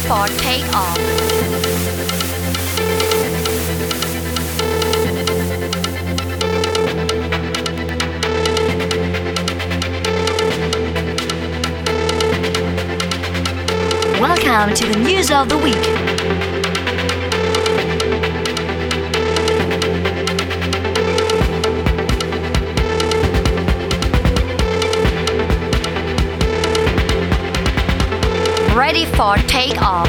for takeoff. Welcome to the news of the week. Ready for takeoff.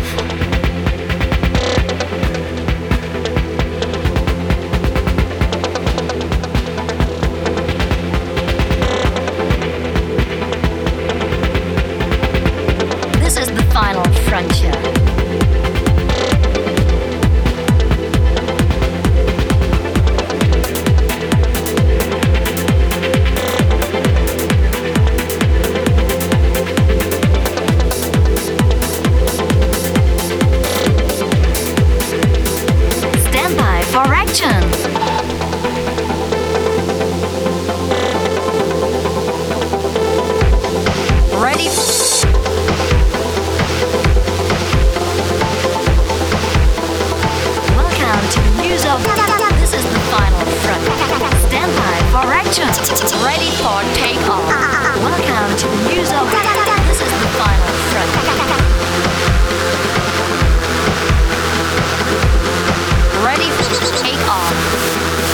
This is the final frontier. For action! Ready? Welcome to the news of... This is the final front. Stand by for action! Ready for takeoff. Welcome to the news of... This is the final front. Ready for takeoff.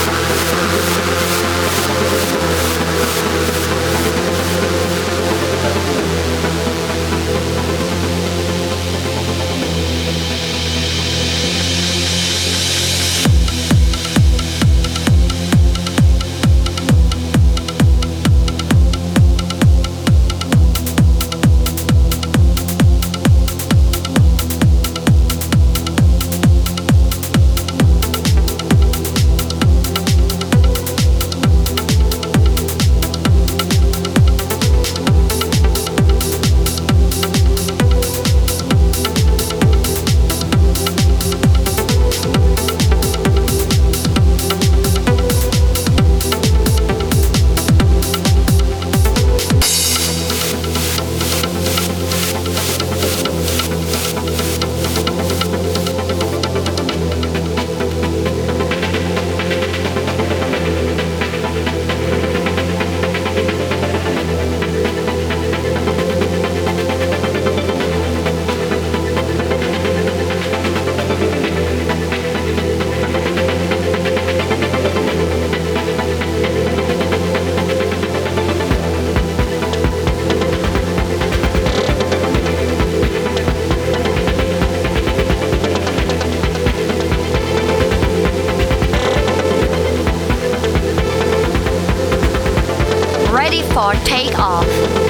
Ready for takeoff.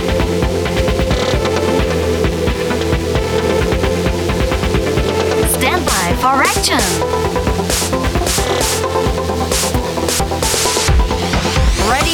Stand by for action. Ready.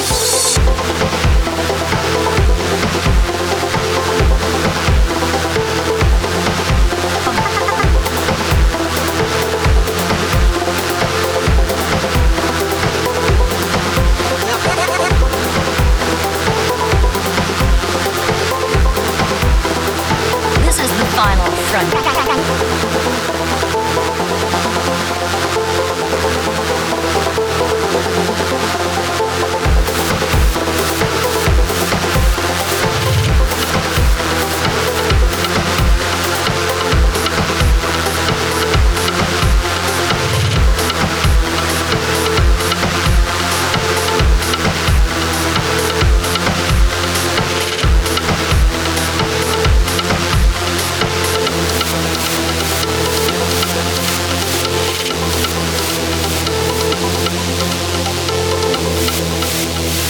Final front.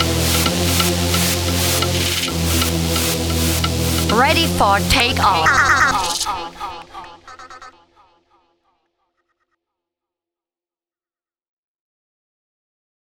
Ready for takeoff.